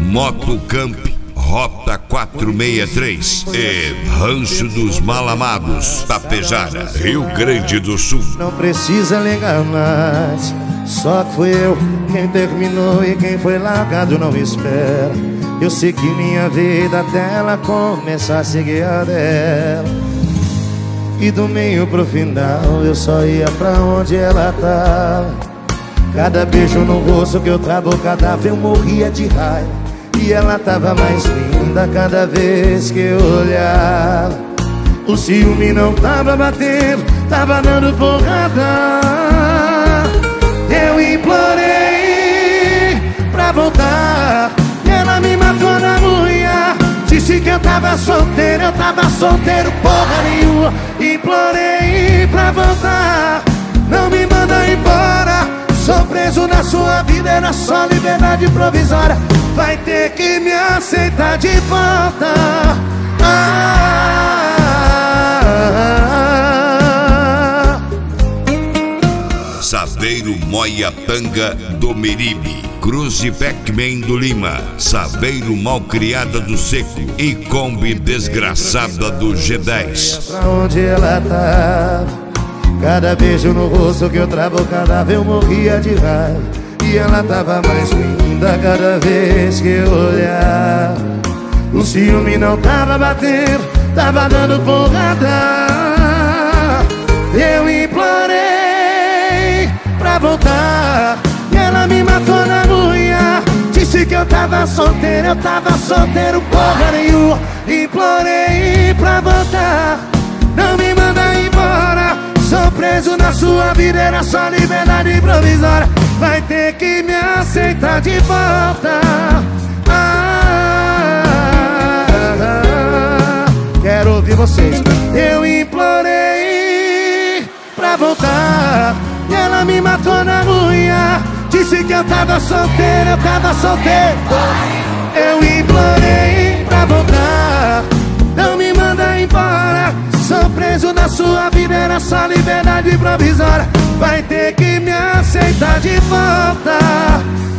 Motocamp Rota 463 e Rancho dos Malamados, Tapejara, Rio Grande do Sul. Não precisa ligar mais, só que fui eu quem terminou e quem foi largado não espera. Eu segui minha vida até ela começar a seguir a dela. E do meio pro final eu só ia pra onde ela tava. Cada beijo no rosto que eu travo, cada vez eu morria de raiva. E ela tava mais linda cada vez que eu olhava. O ciúme não tava batendo, tava dando porrada. Eu implorei pra voltar e ela me matou na unha. Disse que eu tava solteiro porra nenhuma. Implorei pra voltar, não me manda embora. Sou preso na sua vida, era só liberdade provisória. Vai ter que me aceitar de volta. Saveiro Moiapanga do Meribe, Cruze Pac-Man do Lima, Saveiro Malcriada do Seco e Kombi Desgraçada do G10. Pra onde ela tá? Cada beijo no rosto que eu travo, cada vez eu morria de raiva. E ela tava mais linda cada vez que eu olhava. O ciúme não tava batendo, tava dando porrada. Eu implorei pra voltar e ela me matou na unha. Disse que eu tava solteiro porra nenhuma. Implorei pra voltar, não me manda embora. Sou preso na sua vida, era só liberdade provisória. Vai ter que me aceitar de volta. Quero ouvir vocês. Eu implorei pra voltar e ela me matou na unha. Disse que eu tava solteiro Eu implorei pra voltar, não me manda embora. Sou preso na sua vida, era só liberdade provisória. Vai ter que me aceitar de volta.